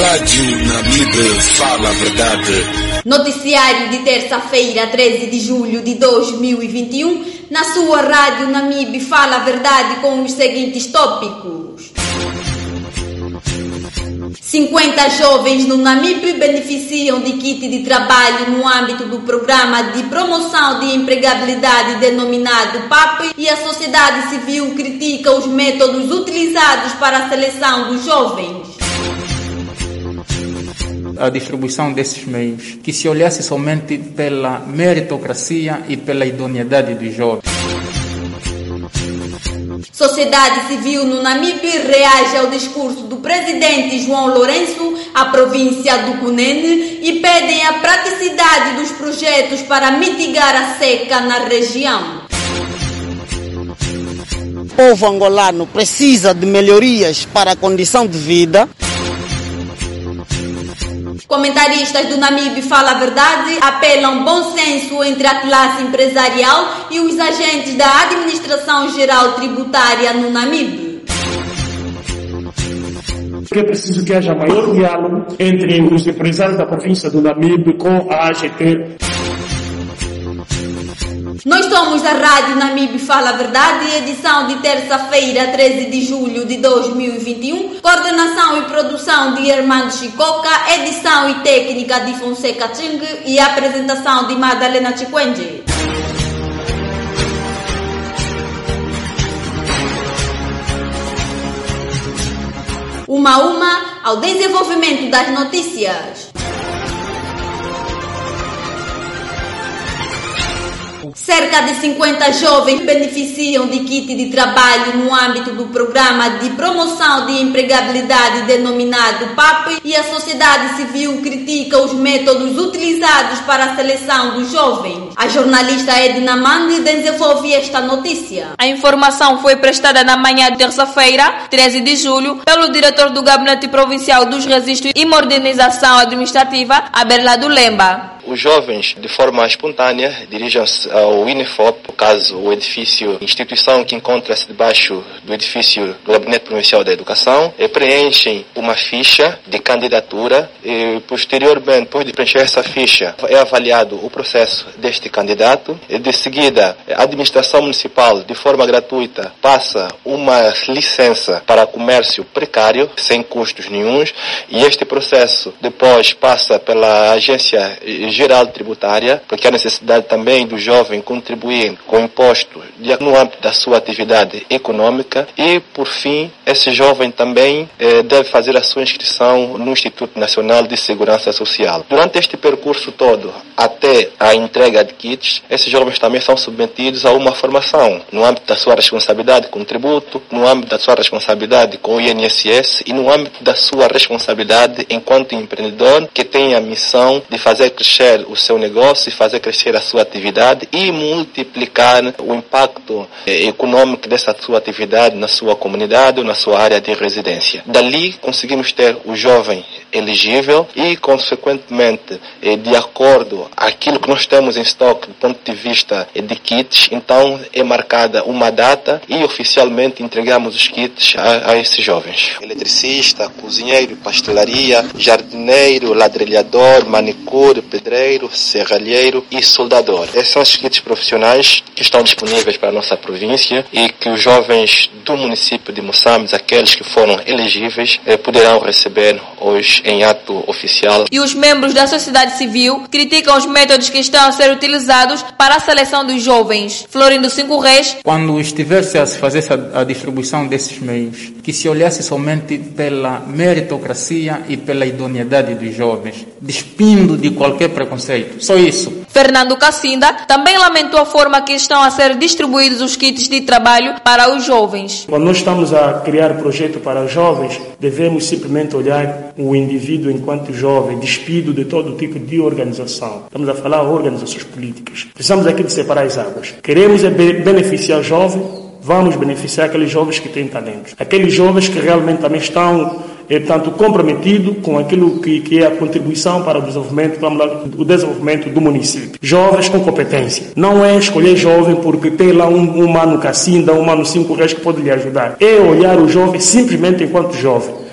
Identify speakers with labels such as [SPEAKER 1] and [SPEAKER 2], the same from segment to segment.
[SPEAKER 1] Rádio Namibe fala a verdade.
[SPEAKER 2] Noticiário de terça-feira, 13 de julho de 2021. Na sua Rádio Namibe fala a verdade com os seguintes tópicos. 50 jovens no Namibe beneficiam de kit de trabalho no âmbito do Programa de Promoção de Empregabilidade denominado PAP, e a sociedade civil critica os métodos utilizados para a seleção dos jovens.
[SPEAKER 3] A distribuição desses meios, que se olhasse somente pela meritocracia e pela idoneidade dos jovens.
[SPEAKER 2] Sociedade civil no Namibe reage ao discurso do presidente João Lourenço à província do Cunene e pedem a praticidade dos projetos para mitigar a seca na região.
[SPEAKER 4] O povo angolano precisa de melhorias para a condição de vida.
[SPEAKER 2] Comentaristas do Namibe Fala a Verdade apelam bom senso entre a classe empresarial e os agentes da Administração Geral Tributária no Namibe.
[SPEAKER 5] É preciso que haja maior diálogo entre os empresários da província do Namibe com a AGT.
[SPEAKER 2] Nós somos a Rádio Namibe Fala a Verdade, edição de terça-feira, 13 de julho de 2021. Coordenação e produção de Armando Chicoca, edição e técnica de Fonseca Ching e apresentação de Madalena Chikwenge. Uma a uma ao desenvolvimento das notícias. Cerca de 50 jovens beneficiam de kit de trabalho no âmbito do Programa de Promoção de Empregabilidade denominado PAP, e a sociedade civil critica os métodos utilizados para a seleção dos jovens. A jornalista Edna Mandi desenvolve esta notícia.
[SPEAKER 6] A informação foi prestada na manhã de terça-feira, 13 de julho, pelo diretor do Gabinete Provincial dos Registros e Modernização Administrativa, Aberlado Lemba.
[SPEAKER 7] Os jovens, de forma espontânea, dirigem-se ao INEFOP, no caso, o edifício, instituição que encontra-se debaixo do edifício do Gabinete Provincial da Educação, e preenchem uma ficha de candidatura e, posteriormente, depois de preencher essa ficha, é avaliado o processo deste candidato. E, de seguida, a administração municipal, de forma gratuita, passa uma licença para comércio precário, sem custos nenhuns, e este processo depois passa pela Agência Geral Tributária, porque há necessidade também do jovem contribuir com imposto no âmbito da sua atividade econômica, e, por fim, esse jovem também deve fazer a sua inscrição no Instituto Nacional de Segurança Social. Durante este percurso todo, até a entrega de kits, esses jovens também são submetidos a uma formação no âmbito da sua responsabilidade com o tributo, no âmbito da sua responsabilidade com o INSS e no âmbito da sua responsabilidade enquanto empreendedor, que tem a missão de fazer crescer o seu negócio e fazer crescer a sua atividade e multiplicar o impacto econômico dessa sua atividade na sua comunidade ou na sua área de residência. Dali conseguimos ter o jovem elegível e, consequentemente, de acordo aquilo que nós temos em estoque do ponto de vista de kits, então é marcada uma data e oficialmente entregamos os kits a esses jovens. Eletricista, cozinheiro, pastelaria, jardineiro, ladrilhador, manicure, pedreiro, serralheiro e soldador. Esses são os kits profissionais que estão disponíveis para a nossa província e que os jovens do município de Moçambique, aqueles que foram elegíveis, poderão receber hoje em ato oficial.
[SPEAKER 6] E os membros da sociedade civil criticam os métodos que estão a ser utilizados para a seleção dos jovens. Florindo Cinco Reis.
[SPEAKER 3] Quando estivesse a se fazer a distribuição desses meios, que se olhasse somente pela meritocracia e pela idoneidade dos jovens, despindo de qualquer preconceito. Só isso.
[SPEAKER 6] Fernando Cassinda também lamentou a forma que estão a ser distribuídos os kits de trabalho para os jovens.
[SPEAKER 5] Quando nós estamos a criar projeto para os jovens, devemos simplesmente olhar o indivíduo enquanto jovem, despido de todo tipo de organização. Estamos a falar de organizações políticas. Precisamos aqui de separar as águas. Queremos beneficiar o jovem, vamos beneficiar aqueles jovens que têm talentos. Aqueles jovens que realmente também estão tanto comprometido com aquilo que é a contribuição para o desenvolvimento do município. Jovens com competência. Não é escolher jovem porque tem lá um mano Cassinda, um mano 5 Reis que pode lhe ajudar. É olhar o jovem simplesmente enquanto jovem.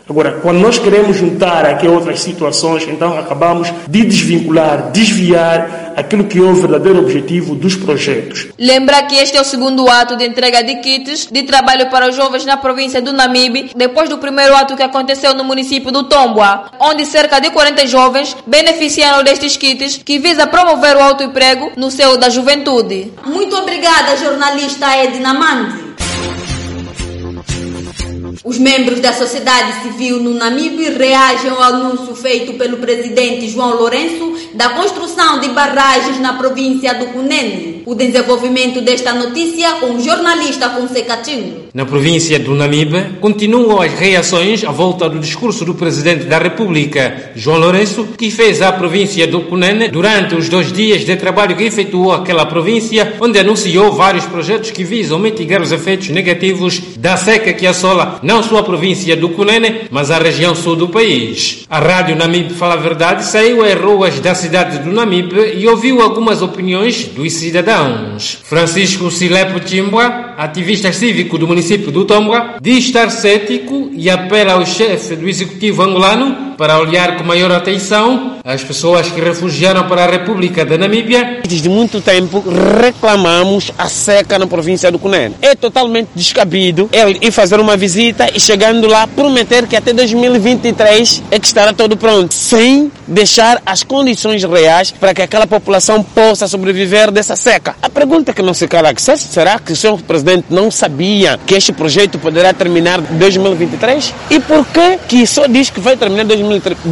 [SPEAKER 5] Agora, quando nós queremos juntar aqui outras situações, então acabamos de desvincular, desviar aquilo que é o verdadeiro objetivo dos projetos.
[SPEAKER 6] Lembra que este é o segundo ato de entrega de kits de trabalho para os jovens na província do Namibe, depois do primeiro ato que aconteceu no município do Tombua, onde cerca de 40 jovens beneficiaram destes kits que visa promover o autoemprego no seio da juventude.
[SPEAKER 2] Muito obrigada, jornalista Edna Mandi. Os membros da sociedade civil no Namibe reagem ao anúncio feito pelo presidente João Lourenço da construção de barragens na província do Cunene. O desenvolvimento desta notícia com o jornalista Fonseca Tinho.
[SPEAKER 8] Na província do Namibe, continuam as reações à volta do discurso do presidente da República, João Lourenço, que fez à província do Cunene durante os 2 dias de trabalho que efetuou aquela província, onde anunciou vários projetos que visam mitigar os efeitos negativos da seca que assola não só a província do Cunene, mas a região sul do país. A Rádio Namibe Fala a Verdade saiu às ruas da cidade do Namibe e ouviu algumas opiniões dos cidadãos. Francisco Silepo Chimbwa, ativista cívico do município do Tombua, diz estar cético e apela ao chefe do executivo angolano para olhar com maior atenção as pessoas que refugiaram para a República da Namíbia.
[SPEAKER 9] Desde muito tempo reclamamos a seca na província do Cunene. É totalmente descabido ele ir fazer uma visita e chegando lá prometer que até 2023 é que estará tudo pronto, sem deixar as condições reais para que aquela população possa sobreviver dessa seca. A pergunta que não se cala é: será que o senhor presidente não sabia que este projeto poderá terminar em 2023? E por que só diz que vai terminar em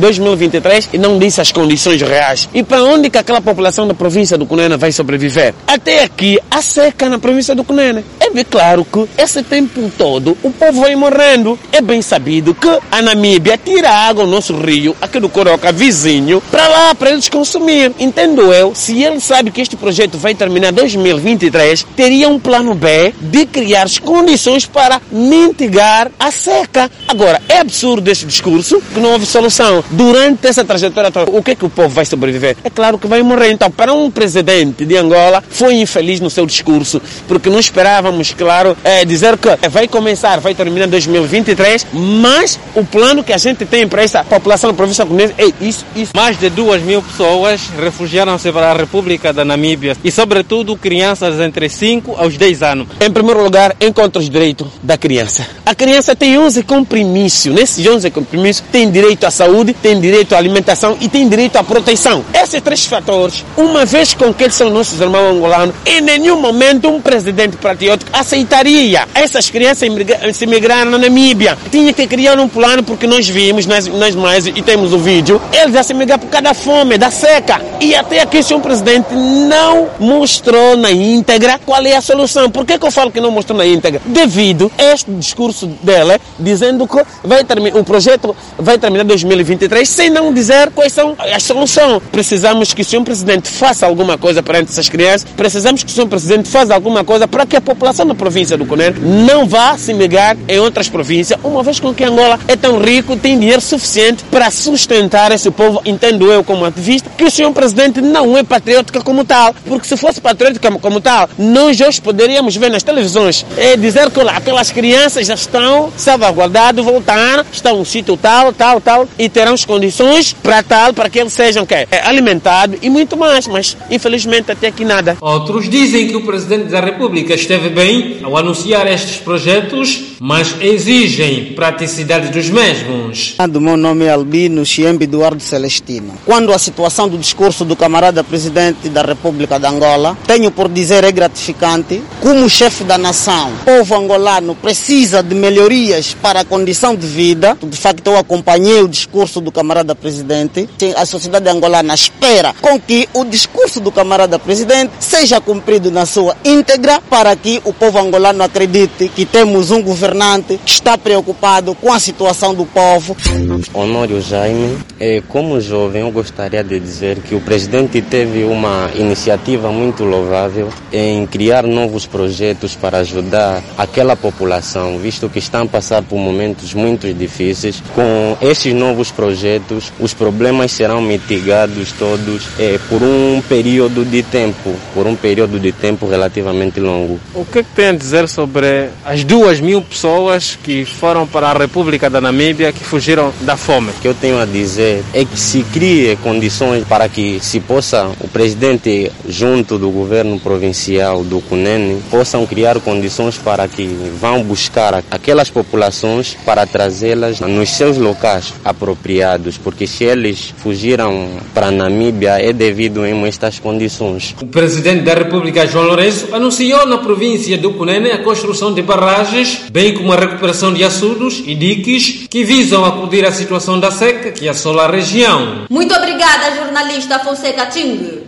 [SPEAKER 9] 2023 e não disse as condições reais? E para onde que aquela população da província do Cunene vai sobreviver? Até aqui, a seca na província do Cunene. É bem claro que esse tempo todo o povo vai morrendo. É bem sabido que a Namíbia tira água do nosso rio, aqui do Coroca, vizinho, para lá, para eles consumir. Entendo eu, se ele sabe que este projeto vai terminar em 2023, teria um plano B de criar as condições para mitigar a seca. Agora, é absurdo este discurso, que não houve solução. Durante essa trajetória toda, o que o povo vai sobreviver? É claro que vai morrer. Então, para um presidente de Angola, foi infeliz no seu discurso, porque não esperávamos, claro, dizer que vai começar, vai terminar em 2023, mas o plano que a gente tem para essa população da província do Cunene é isso.
[SPEAKER 8] Mais de 2.000 pessoas refugiaram-se para a República da Namíbia e, sobretudo, crianças entre 5 aos 10 anos.
[SPEAKER 9] Em primeiro lugar, encontra os direitos da criança. A criança tem 11 comprimícios. Nesses 11 comprimícios, tem direito à saúde, tem direito à alimentação e tem direito à proteção. Esses 3 fatores, uma vez com que eles são nossos irmãos angolanos, em nenhum momento um presidente patriótico aceitaria essas crianças se migrarem na Namíbia. Tinha que criar um plano, porque nós vimos nas mais e temos o vídeo, eles já se migraram por causa da fome, da seca. E até aqui o senhor presidente não mostrou na íntegra qual é a solução. Por que eu falo que não mostrou na íntegra? Devido a este discurso dela, dizendo que o projeto vai terminar em 2023, sem não dizer quais são as soluções. Precisamos que o senhor presidente faça alguma coisa perante essas crianças, precisamos que o senhor presidente faça alguma coisa para que a população da província do Cunene não vá se migrar em outras províncias, uma vez com que Angola é tão rico, tem dinheiro suficiente para sustentar esse povo. Entendo eu, como ativista, que o senhor presidente não é patriótica como tal, porque se fosse patriótica como tal, nós hoje poderíamos ver nas televisões dizer que aquelas crianças já estão salvaguardadas, voltaram, estão no sítio tal, e terão as condições para que eles sejam alimentados e muito mais, mas infelizmente até aqui nada.
[SPEAKER 8] Outros dizem que o presidente da República esteve bem ao anunciar estes projetos, mas exigem praticidade dos mesmos.
[SPEAKER 4] O meu nome é Albino Chiembe Eduardo Celestino. Quando a situação do discurso do camarada presidente da República de Angola, tenho por dizer, é gratificante. Como chefe da nação, o povo angolano precisa de melhorias para a condição de vida. De facto, eu acompanhei o discurso do camarada presidente. A sociedade angolana espera com que o discurso do camarada presidente seja cumprido na sua íntegra, para que o povo angolano acredite que temos um governante que está preocupado com a situação do povo.
[SPEAKER 10] Honório Jaime, como jovem, eu gostaria de dizer que o presidente teve uma iniciativa muito louvável em criar novos projetos projetos para ajudar aquela população, visto que estão a passar por momentos muito difíceis. Com estes novos projetos, os problemas serão mitigados todos por um período de tempo relativamente longo.
[SPEAKER 9] O que tem a dizer sobre as 2.000 pessoas que foram para a República da Namíbia, que fugiram da fome?
[SPEAKER 10] O que eu tenho a dizer é que se crie condições para que se possa, o presidente junto do governo provincial do Cunene, possam criar condições para que vão buscar aquelas populações para trazê-las nos seus locais apropriados, porque se eles fugiram para a Namíbia é devido a estas condições.
[SPEAKER 8] O presidente da República, João Lourenço, anunciou na província do Cunene a construção de barragens, bem como a recuperação de açudes e diques que visam acudir à situação da seca que assola a região.
[SPEAKER 2] Muito obrigada, jornalista Fonseca Ting.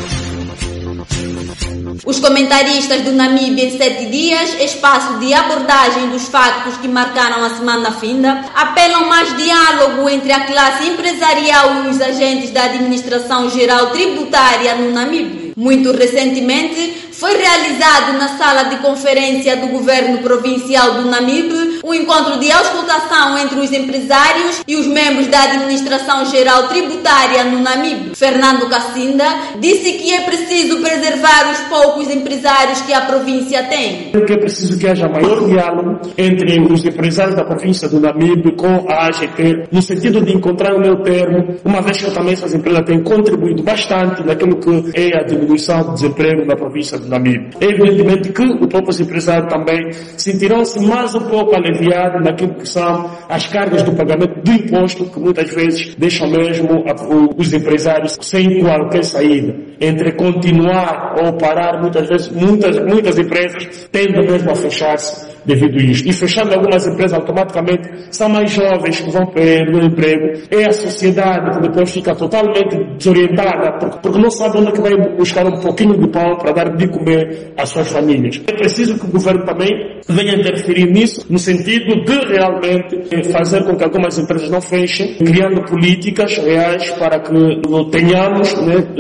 [SPEAKER 2] Os comentaristas do Namíbia em 7 dias, espaço de abordagem dos factos que marcaram a semana finda, apelam mais diálogo entre a classe empresarial e os agentes da administração geral tributária no Namíbia. Muito recentemente, foi realizado na sala de conferência do governo provincial do Namíbia um encontro de auscultação entre os empresários e os membros da administração geral tributária no Namíbia. Fernando Cassinda disse que é preciso preservar os poucos empresários que a província tem.
[SPEAKER 5] É preciso que haja maior diálogo entre os empresários da província do Namíbia com a AGT, no sentido de encontrar o meu termo, uma vez que também essas empresas têm contribuído bastante naquilo que é a diminuição do desemprego na província do Namíbia. É evidentemente que os próprios empresários também sentirão-se mais um pouco aliviados naquilo que são as cargas do pagamento do imposto, que muitas vezes deixam mesmo os empresários sem qualquer saída. Entre continuar ou parar, muitas vezes, muitas empresas tendem mesmo a fechar-se devido a isto. E fechando algumas empresas, automaticamente, são mais jovens que vão perder o emprego. É a sociedade que depois fica totalmente desorientada, porque não sabe onde é que vai buscar um pouquinho de pão para dar de comer às suas famílias. É preciso que o governo também venha interferir nisso, no sentido de realmente fazer com que algumas empresas não fechem, criando políticas reais para que tenhamos,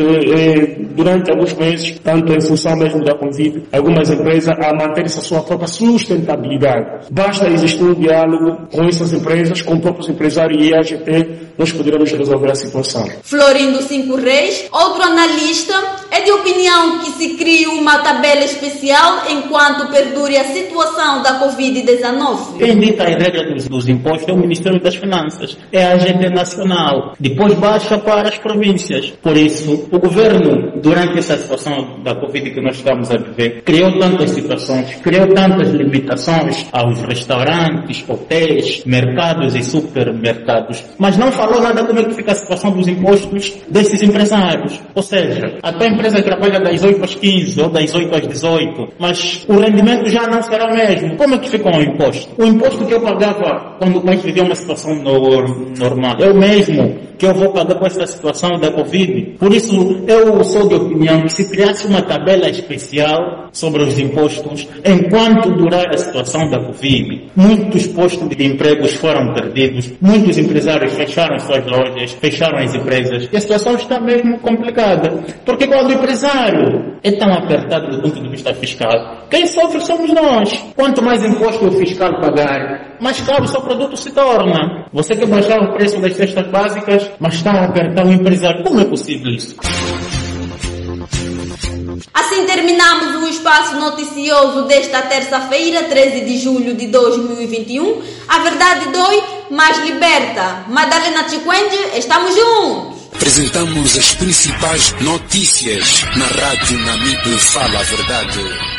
[SPEAKER 5] durante alguns meses, tanto em função mesmo da Covid, algumas empresas a manterem-se a sua própria sustentabilidade. Basta existir um diálogo com essas empresas, com os próprios empresários e a AGT, nós poderemos resolver a situação.
[SPEAKER 2] Florindo Cinco Reis, outro analista, é de opinião que se crie uma tabela especial enquanto perdure a situação da Covid-19.
[SPEAKER 11] Quem dita as regras dos impostos é o Ministério das Finanças, é a AGT nacional, depois baixa para as províncias. Por isso, o governo, durante essa situação da Covid que nós estamos a viver, criou tantas situações, criou tantas limitações aos restaurantes, hotéis, mercados e supermercados, mas não falou nada como é que fica a situação dos impostos desses empresários. Ou seja, a tua empresa trabalha das 8 às 15 ou das 8 às 18, mas o rendimento já não será o mesmo. Como é que fica o imposto? O imposto que eu pagava quando o país vivia uma situação normal é o mesmo que eu vou pagar com essa situação da Covid. Por isso, eu sou de opinião que se criasse uma tabela especial sobre os impostos enquanto durar a situação da Covid. Muitos postos de empregos foram perdidos, muitos empresários fecharam suas lojas, fecharam as empresas. E a situação está mesmo complicada. Porque quando o empresário é tão apertado do ponto de vista fiscal, quem sofre somos nós. Quanto mais imposto o fiscal pagar, mais caro o seu produto se torna. Você quer baixar o preço das cestas básicas, mas está a apertar o empresário. Como é possível isso?
[SPEAKER 2] Assim terminamos o espaço noticioso desta terça-feira, 13 de julho de 2021. A verdade dói, mas liberta. Madalena Chikwende, estamos juntos.
[SPEAKER 1] Apresentamos as principais notícias na Rádio Namíbia Fala a Verdade.